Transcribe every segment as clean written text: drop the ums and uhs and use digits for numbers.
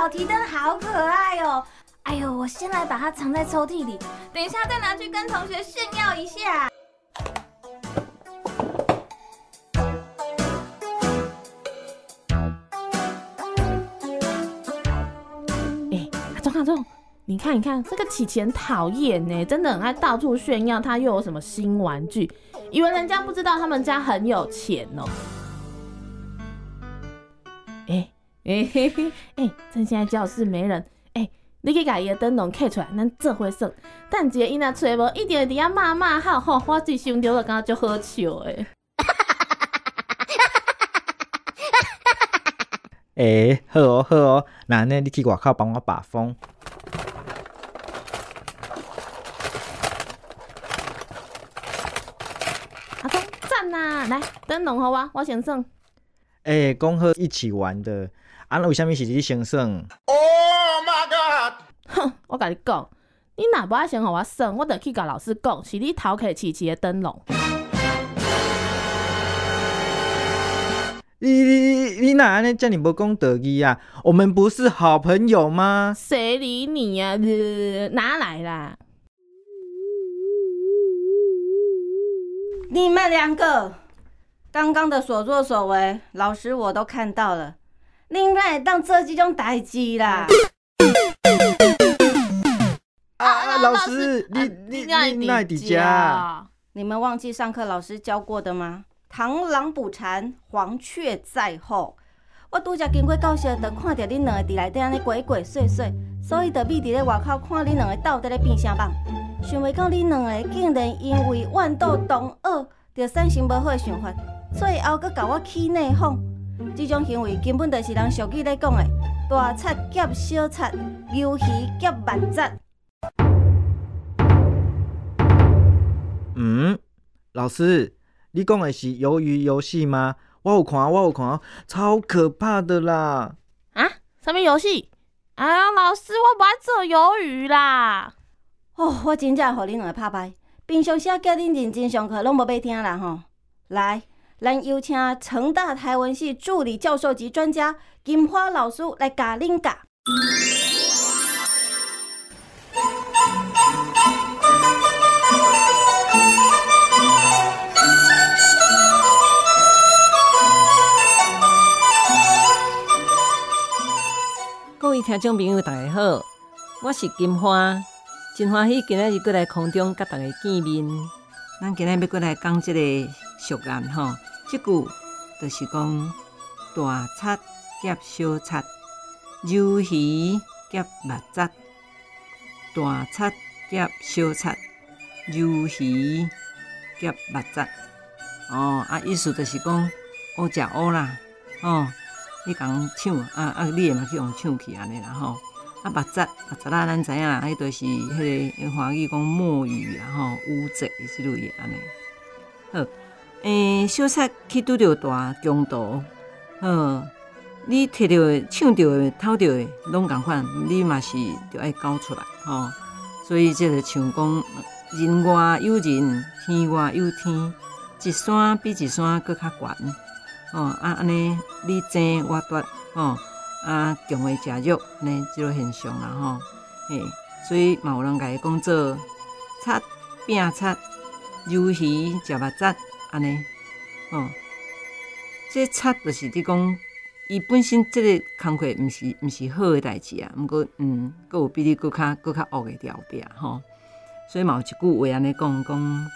小提灯好可爱哦！哎呦，我先来把它藏在抽屉里，等一下再拿去跟同学炫耀一下。 阿忠，你看，这个琪琪很讨厌呢，真的很爱到处炫耀他又有什么新玩具，以为人家不知道他们家很有钱哦。趁现在教室没人，你去把伊的灯笼摕出来，咱做伙耍。等一下伊若找无，一定会伫遐骂好吼，我自己想到就感觉足好笑的。 好哦，那安尼你去外口帮我把风。 阿忠赞啦，来灯笼给我先耍。 讲好一起玩的，为什么是你先耍 ？Oh my god！ 哼，我跟你讲，你若不爱先给我耍，我就去跟老师讲，是你偷摕琪琪的灯笼。 你哪安尼叫你无讲道义啊？我们不是好朋友吗？ 谁理你啊？拿来啦！ 你们两个刚刚的所作所为，老师我都看到了。你们会当做这种代志啦？ 老师，你哪伫遮？ 你们忘记上课老师教过的吗？螳螂捕蝉，黄雀在后。我拄则经过教室，就看到恁两个伫内底安尼鬼鬼祟祟，所以就秘伫咧外口看恁两个斗伫咧变啥梦。想袂到恁两个竟然因为豌豆同学，就产生无好的想法，最后阁甲我起内讧。这种行为根本就是人俗语咧讲的“大贼夹小贼，鱿鱼夹万贼”。 老师。你讲的是鱿鱼游戏吗？我有看，超可怕的啦！ 啊？什么游戏？哎呀，老师，我不爱做鱿鱼啦！ 哦，我真正互恁两个拍败。平常时叫恁认真上课，拢无要听啦吼。来，咱有请成大台文系助理教授级专家金花老师来教恁教。 各位听众朋友，大家好，我是金花，真欢喜今仔日过来空中甲大家见面。咱今仔要过来讲这个俗谚吼，这句就是讲大贼夹小贼，鱿鱼夹目贼。大贼夹小贼，鱿鱼夹目贼。意思就是讲乌食乌啦，你讲抢你也嘛去用抢去安尼啦吼。目贼啦，咱知影啦，迄就是迄个华语讲墨鱼啦吼，乌贼即类的安尼。好，小贼去拄着大强盗，你摕到、抢到的、偷到的，拢共款，你嘛是着爱交出来吼。所以这就像讲，人外有人，天外有天，一山比一山搁较悬。安尼你争我夺，强的食肉，安尼即个现象啦吼。所以嘛有人家讲做贼拼贼，鱿鱼食目贼，安尼。这贼就是你讲，伊本身这个工课毋是好的代志啊，毋过佫有比你佫较恶的条边吼。所以嘛有一句话安尼讲，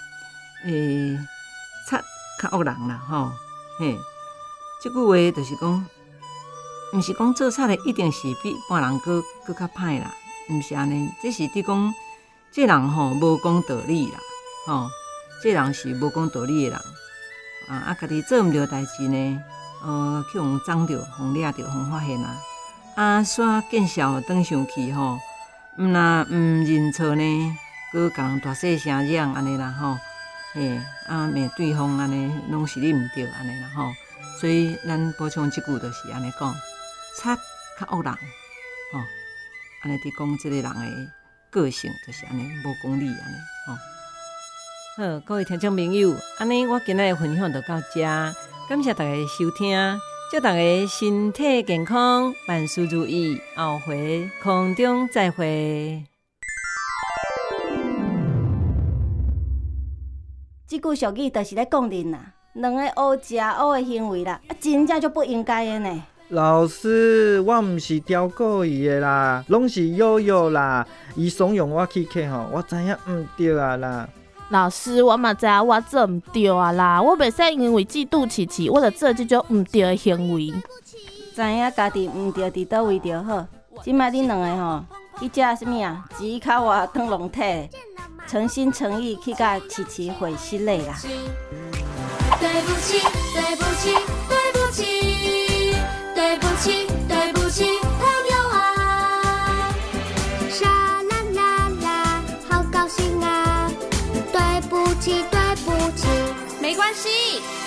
贼较恶人啦吼，这句话就是讲，毋是讲做贼的一定是比一般人佫较歹啦，毋是安尼。这是伫讲，这人吼无讲道理啦，这人是无讲道理的人。家己做毋着代志呢，去互撞着、互掠着、互发现啊。煞见笑转上去吼，毋认错呢，佫共人大细声嚷安尼啦吼，骂对方安尼，拢是你毋对安尼啦吼。所以咱补充一句，就是安尼讲，贼较恶人，安尼伫讲即个人的个性就是安尼，无讲理安尼，好，各位听众朋友，安尼我今仔的分享就到这，感谢大家的收听， 祝大家身体健康，万事如意，后回空中再会。 这句俗语就是咧讲恁啦，两个乌食乌的行为啦，真正就不应该的呢。 老师，我毋是刁过伊的啦，拢是悠悠啦。伊怂恿我去客吼，我知影毋对啊啦。 老师，我嘛知影我做毋对啊啦，我袂使因为嫉妒琪琪，我就做这种毋对的行为。 知影家己毋对伫倒位就好。即摆恁两个吼，去食什么啊？钱较活汤龙体，诚心诚意去甲琪琪会失礼啦。 对不起，对不起，对不起，对不起，对不起，朋友啊！沙啦啦啦，好高兴啊！对不起，对不起， 没关系。